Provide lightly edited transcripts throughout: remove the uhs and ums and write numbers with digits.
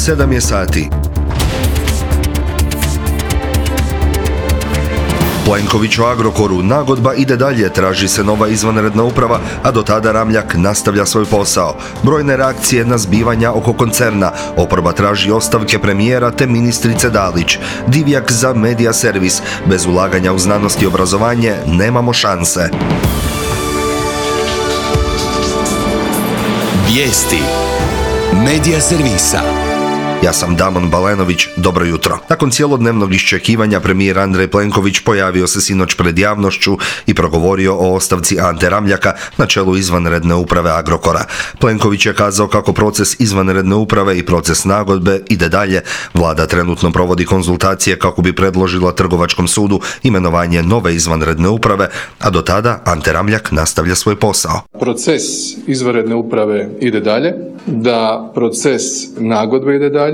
7 je sati. Plenković o Agrokoru, nagodba ide dalje, traži se nova izvanredna uprava, a do tada Ramljak nastavlja svoj posao. Brojne reakcije na zbivanja oko koncerna, oporba traži ostavke premijera te ministrice Dalić. Divjak za Medija servis, bez ulaganja u znanost i obrazovanje nemamo šanse. Vijesti Medija servisa. Ja sam Damon Balenović, dobro jutro. Nakon cijelodnevnog iščekivanja premijer Andrej Plenković pojavio se sinoć pred javnošću i progovorio o ostavci Ante Ramljaka na čelu izvanredne uprave Agrokora. Plenković je kazao kako proces izvanredne uprave i proces nagodbe ide dalje. Vlada trenutno provodi konzultacije kako bi predložila Trgovačkom sudu imenovanje nove izvanredne uprave, a do tada Ante Ramljak nastavlja svoj posao. Proces izvanredne uprave ide dalje, da proces nagodbe ide dalje,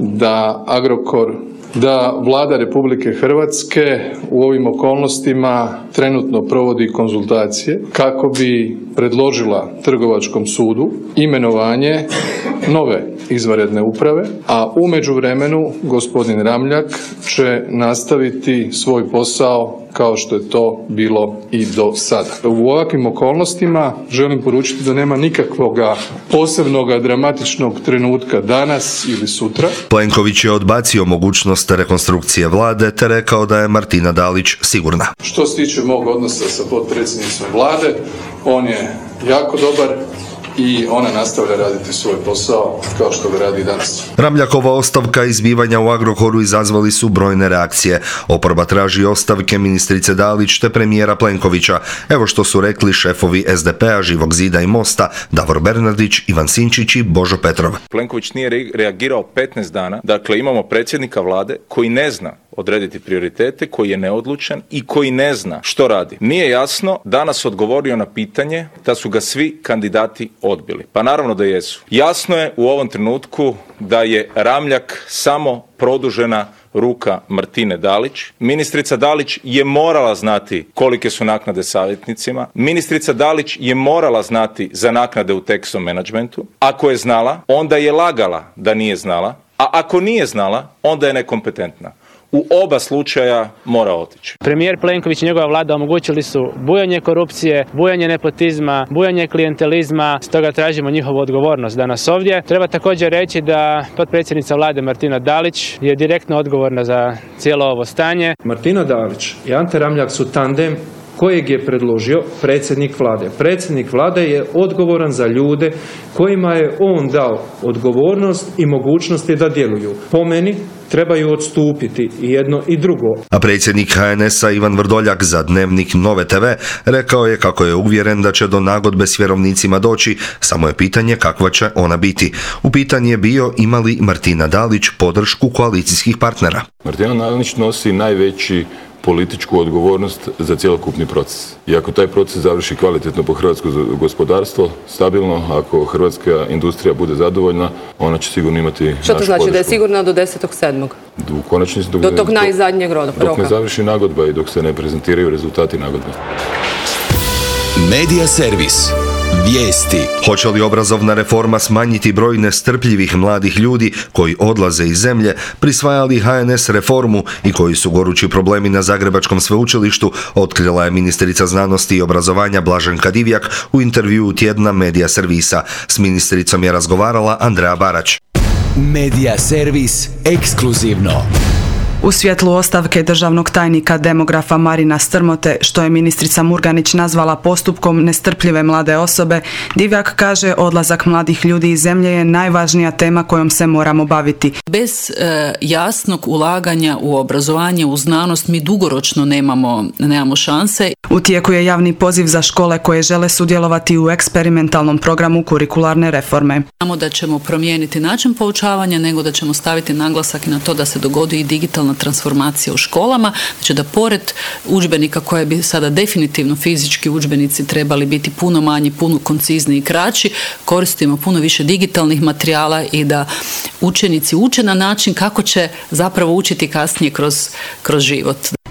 da Vlada Republike Hrvatske u ovim okolnostima trenutno provodi konzultacije kako bi predložila Trgovačkom sudu imenovanje nove izvanredne uprave, a u međuvremenu gospodin Ramljak će nastaviti svoj posao kao što je to bilo i do sada. U ovakvim okolnostima želim poručiti da nema nikakvog posebnog dramatičnog trenutka danas ili sutra. Plenković je odbacio mogućnost rekonstrukcije vlade te rekao da je Martina Dalić sigurna. Što se tiče mog odnosa sa potpredsjednicom vlade, on je jako dobar i ona nastavlja raditi svoj posao kao što ga radi i danas. Ramljakova ostavka i zbivanja u Agrokoru izazvali su brojne reakcije. Oporba traži ostavke ministrice Dalić te premijera Plenkovića. Evo što su rekli šefovi SDP-a, Živog zida i Mosta, Davor Bernardić, Ivan Sinčić i Božo Petrov. Plenković nije reagirao 15 dana, dakle imamo predsjednika vlade koji ne zna odrediti prioritete, koji je neodlučan i koji ne zna što radi. Nije jasno, danas odgovorio na pitanje da su ga svi kandidati odbili. Pa naravno da jesu. Jasno je u ovom trenutku da je Ramljak samo produžena ruka Martine Dalić. Ministrica Dalić je morala znati kolike su naknade savjetnicima. Ministrica Dalić je morala znati za naknade u Texo Managementu. Ako je znala, onda je lagala da nije znala, a ako nije znala, onda je nekompetentna. U oba slučaja mora otići. Premijer Plenković i njegova vlada omogućili su bujanje korupcije, bujanje nepotizma, bujanje klijentelizma, stoga tražimo njihovu odgovornost danas ovdje. Treba također reći da potpredsjednica vlade Martina Dalić je direktno odgovorna za cijelo ovo stanje. Martina Dalić i Ante Ramljak su tandem kojeg je predložio predsjednik vlade. Predsjednik vlade je odgovoran za ljude kojima je on dao odgovornost i mogućnosti da djeluju. Po meni trebaju odstupiti i jedno i drugo. A predsjednik HNS-a Ivan Vrdoljak za Dnevnik Nove TV rekao je kako je uvjeren da će do nagodbe s vjerovnicima doći, samo je pitanje kakva će ona biti. U pitanju je bio ima li Martina Dalić podršku koalicijskih partnera. Martina Dalić nosi najveći političku odgovornost za cjelokupni proces. I ako taj proces završi kvalitetno po hrvatsko gospodarstvo, stabilno, ako hrvatska industrija bude zadovoljna, ona će sigurno imati našu podršku. Što to znači da je sigurna do 10.7.? U konačnici do tog najzadnjeg roka. Dok ne završi nagodba i dok se ne prezentiraju rezultati nagodbe. Medija servis. Vijesti. Hoće li obrazovna reforma smanjiti broj nestrpljivih mladih ljudi koji odlaze iz zemlje, prisvajali HNS reformu i koji su gorući problemi na Zagrebačkom sveučilištu, otkrila je ministrica znanosti i obrazovanja Blaženka Divjak u intervjuu tjedna Medija servisa. S ministricom je razgovarala Andrea Barać. Medija servis ekskluzivno. U svjetlu ostavke državnog tajnika demografa Marina Strmote, što je ministrica Murganić nazvala postupkom nestrpljive mlade osobe, Divjak kaže odlazak mladih ljudi iz zemlje je najvažnija tema kojom se moramo baviti. Bez jasnog ulaganja u obrazovanje, u znanost, mi dugoročno nemamo šanse. U tijeku je javni poziv za škole koje žele sudjelovati u eksperimentalnom programu kurikularne reforme. Samo da ćemo promijeniti način poučavanja, nego da ćemo staviti naglasak na to da se dogodi i digitalna transformacija u školama, znači da pored udžbenika koje bi sada definitivno fizički udžbenici trebali biti puno manji, puno koncizniji i kraći, koristimo puno više digitalnih materijala i da učenici uče na način kako će zapravo učiti kasnije kroz život.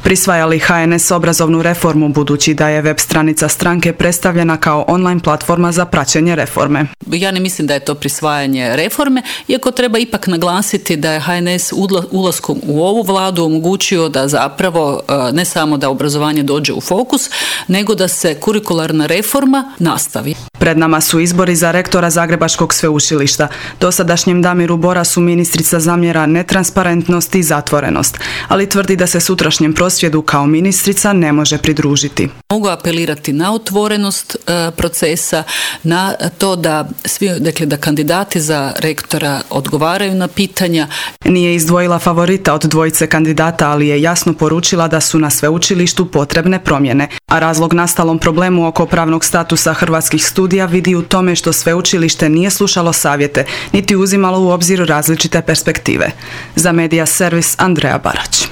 Prisvaja li HNS obrazovnu reformu budući da je web stranica stranke predstavljena kao online platforma za praćenje reforme? Ja ne mislim da je to prisvajanje reforme, iako treba ipak naglasiti da je HNS ulaskom u ovu vladu omogućio da zapravo ne samo da obrazovanje dođe u fokus, nego da se kurikularna reforma nastavi. Pred nama su izbori za rektora Zagrebačkog sveučilišta. Dosadašnjem Damiru Borasu ministrica zamjera netransparentnost i zatvorenost, ali tvrdi da se sutrašnjem prosvjedu kao ministrica ne može pridružiti. Mogu apelirati na otvorenost procesa, na to da da kandidati za rektora odgovaraju na pitanja. Nije izdvojila favorita od dvojice kandidata, ali je jasno poručila da su na sveučilištu potrebne promjene, a razlog nastalom problemu oko pravnog statusa hrvatskih studija vidi u tome što sveučilište nije slušalo savjete, niti uzimalo u obzir različite perspektive. Za Medija servis Andreja Barać.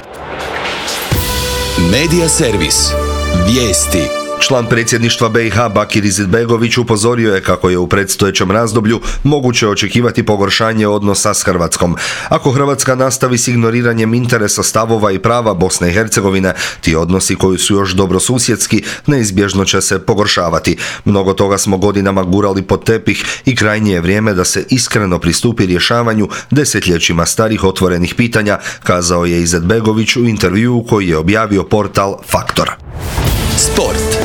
Medija servis. Vijesti. Član predsjedništva BiH Bakir Izetbegović upozorio je kako je u predstojećem razdoblju moguće očekivati pogoršanje odnosa s Hrvatskom. Ako Hrvatska nastavi s ignoriranjem interesa, stavova i prava Bosne i Hercegovine, ti odnosi koji su još dobrosusjedski neizbježno će se pogoršavati. Mnogo toga smo godinama gurali pod tepih i krajnje je vrijeme da se iskreno pristupi rješavanju desetljećima starih otvorenih pitanja, kazao je Izetbegović u intervjuu koji je objavio portal Faktor. Sport.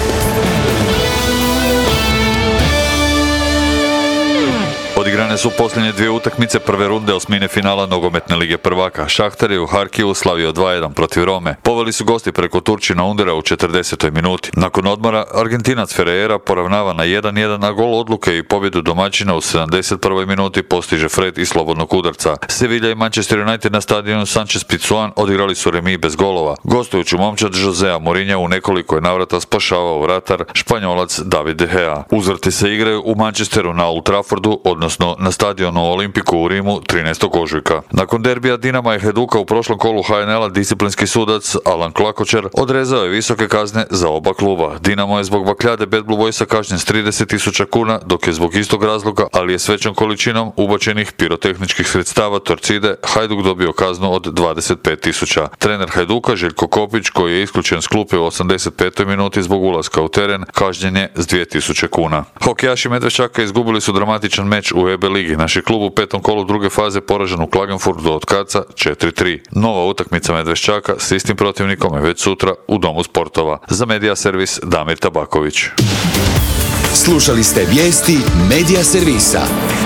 Odigrane su posljednje dvije utakmice prve runde osmine finala nogometne lige prvaka. Šahtar je u Harkivu slavio 2-1 protiv Rome. Poveli su gosti preko Turčina Undera u 40. minuti. Nakon odmora Argentinac Ferreira poravnava na 1-1, a gol odluke i pobjedu domaćina u 71. minuti postiže Fred iz slobodnog udarca. Sevilla i Manchester United na stadionu Sanchez Pizjuan odigrali su remi bez golova. Gostujući momčad Josea Mourinha u nekoliko je navrata spašavao vratar Španjolac David De Gea. Uzvrti se igraju u Manchesteru na Old Traffordu, odnosno na stadionu Olimpiku u Rimu 13. ožujka. Nakon derbija Dinama i Hajduka u prošlom kolu HNL-a disciplinski sudac Alan Klakočer odrezao je visoke kazne za oba kluba. Dinamo je zbog bakljade Bad Blue Boysa kažnjen s 30.000 kuna, dok je zbog istog razloga, ali je s većom količinom ubačenih pirotehničkih sredstava Torcide, Hajduk dobio kaznu od 25.000. Trener Hajduka Željko Kopić, koji je isključen s klupe u 85. minuti zbog ulaska u teren, kažnjen je s 2.000 kuna. Hokejaši Medveščaka izgubili su dramatičan meč u EB ligi. Naš je klub u petom kolu druge faze poražen u Klagenfurtu od Kaca 4-3. Nova utakmica Medveščaka s istim protivnikom je već sutra u Domu sportova. Za Medija servis Damir Tabaković. Slušali ste vijesti Medija servisa.